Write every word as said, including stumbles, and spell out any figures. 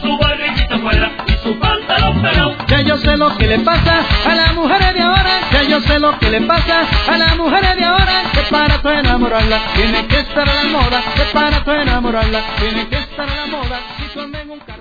su barriguita fuera y su pantalón pelado. Ya yo sé lo que le pasa a las mujeres de ahora, ya yo sé lo que le pasa a las mujeres de ahora, que para tu enamorarla tiene que estar a la moda, que para tu enamorarla tiene que estar a la moda, si tú andas en un